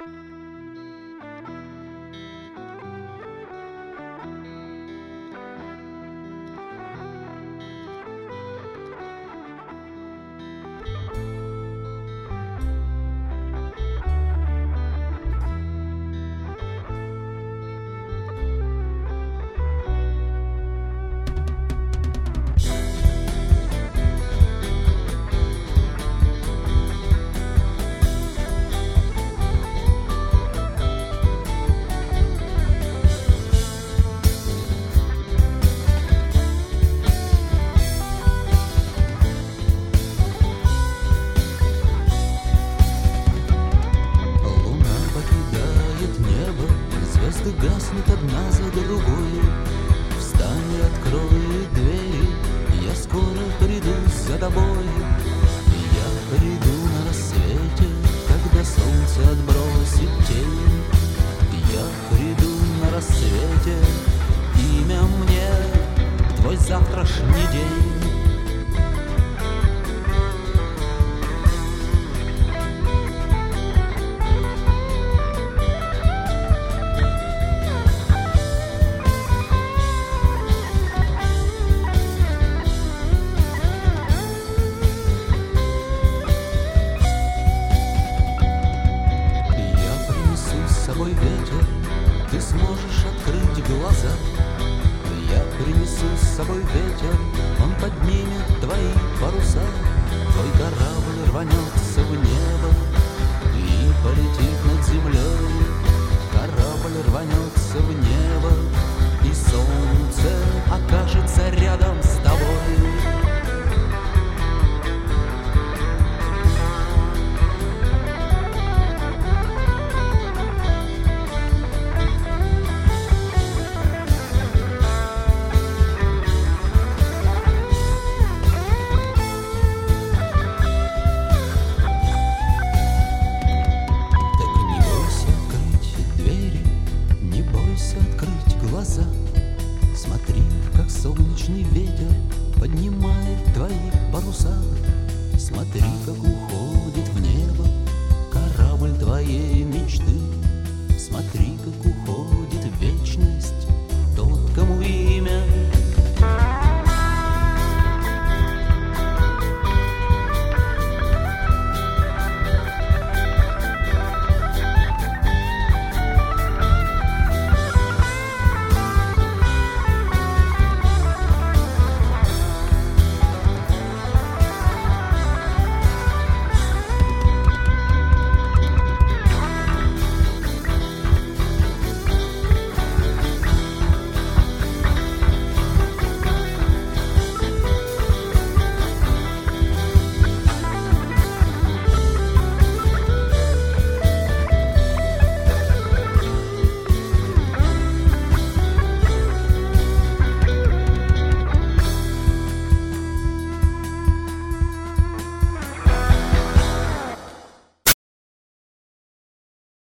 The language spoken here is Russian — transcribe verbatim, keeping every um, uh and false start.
Гаснут одна за другой. Встань и открой двери, я скоро приду за тобой. Я приду на рассвете, когда солнце отбросит тень. Я приду на рассвете, имя мне твой завтрашний день. Ветер, ты сможешь открыть глаза. Я принесу с собой ветер, он поднимет твои паруса. Твой корабль рванется в небо и полетит